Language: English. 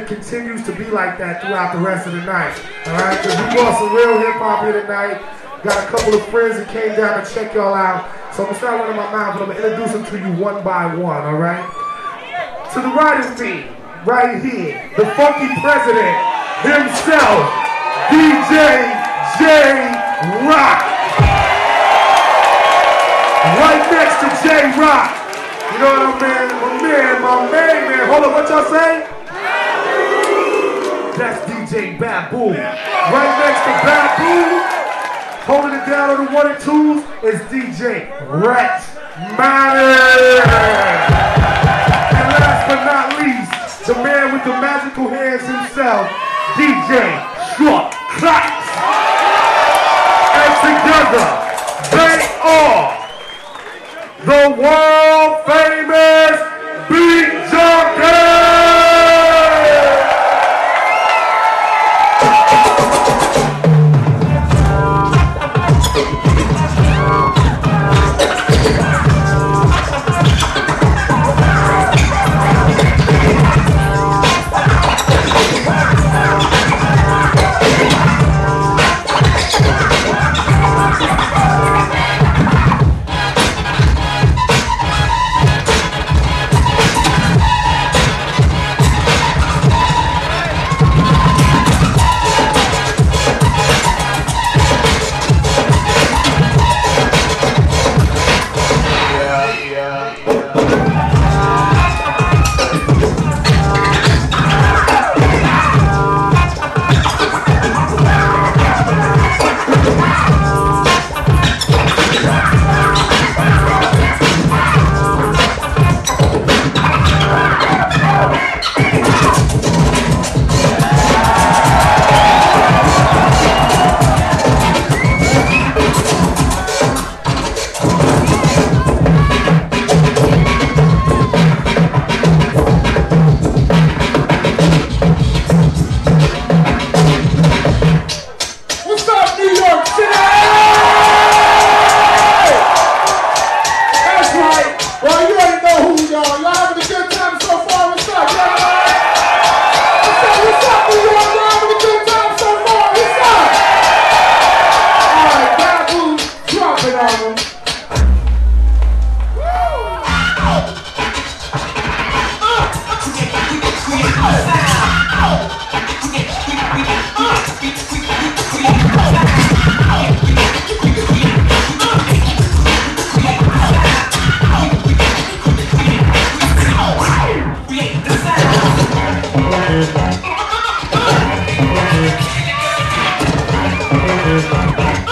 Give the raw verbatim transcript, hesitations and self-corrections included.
it continues to be like that throughout the rest of the night. Alright? Because we brought some real hip-hop here tonight. Got a couple of friends that came down to check y'all out. So I'm going to start running my mouth, but I'm going to introduce them to you one by one, alright? To the right of me, right here, the funky president himself, D J J-Rock. Right next to J-Rock. You know what I mean? My man, my man, man. Hold on, what y'all say? That's D J Babu. Right next to Babu, holding it down on the one and twos, is D J Rex Matter. And last but not least, the man with the magical hands himself, D J Short Claps. And together, they are the world famous Beat Junkie! We'll be right back.